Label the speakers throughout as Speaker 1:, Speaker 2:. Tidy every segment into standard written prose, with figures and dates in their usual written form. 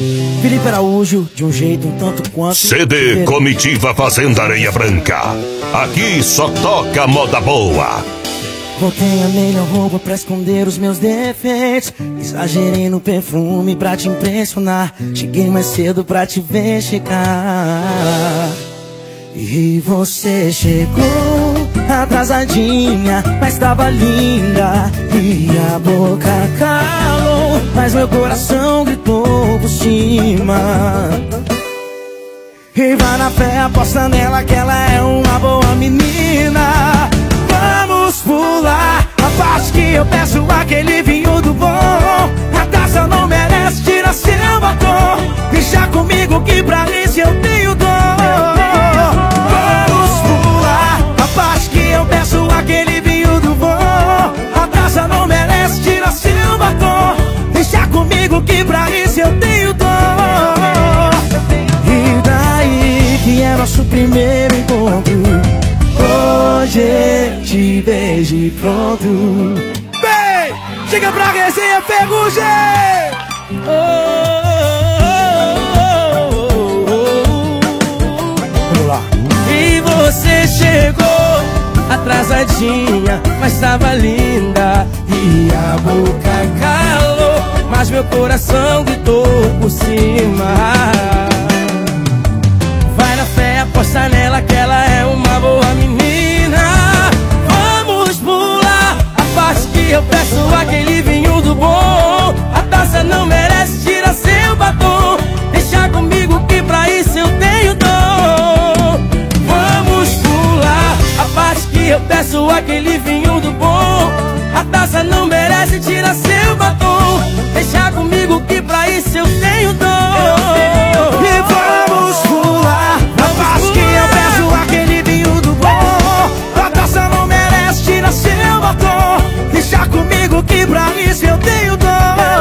Speaker 1: Felipe Araújo, de um jeito um tanto quanto
Speaker 2: CD Comitiva Fazenda Areia Branca. Aqui só toca moda boa.
Speaker 1: Botei a melhor roupa pra esconder os meus defeitos. Exagerei no perfume pra te impressionar. Cheguei mais cedo pra te ver chegar. E você chegou atrasadinha, mas tava linda. E a boca calou, mas meu coração gritou por cima. E vai na fé, aposta nela que ela é uma boa menina. Vamos pular a parte que eu peço aquele vinho do bom. A taça não merece, tira seu batom. Deixa comigo que pra isso eu tenho dor. Vamos pular a parte que eu peço aquele vinho do bom. A taça não merece, tira seu batom. Deixa comigo que pra isso eu tenho dor. E daí que é nosso primeiro encontro. Hoje te vejo e pronto. Vem, chega pra resenha Ferrugem. Vamos lá. E você chegou atrasadinha, mas tava linda. E a boca calou, mas meu coração gritou por cima. Vai na fé, aposta nela que ela é uma boa menina. Vamos pular a parte que eu peço aquele vinho do bom. A taça não merece, tira seu batom. Deixa comigo que pra isso eu tenho dor. Vamos pular a parte que eu peço aquele vinho do bom. A taça não merece, tira seu batom. Deixa comigo que pra isso eu tenho dor. E vamos pular a parte que eu peço aquele vinho do bom. A taça não merece, tira seu batom. Deixa comigo que pra isso eu tenho dor.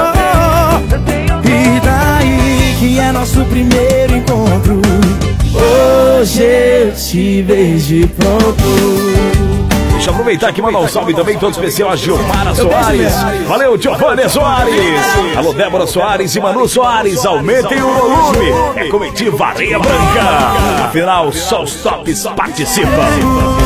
Speaker 1: E daí que é nosso primeiro encontro. Hoje eu te vejo pronto.
Speaker 3: Deixa eu aproveitar aqui e mandar um salve também todo especial a Gilmara Soares. Valeu, Giovanni Soares. Alô, Débora Soares e Manu Soares. Aumentem o volume. É Comitiva Areia Branca. Afinal, só os tops participam.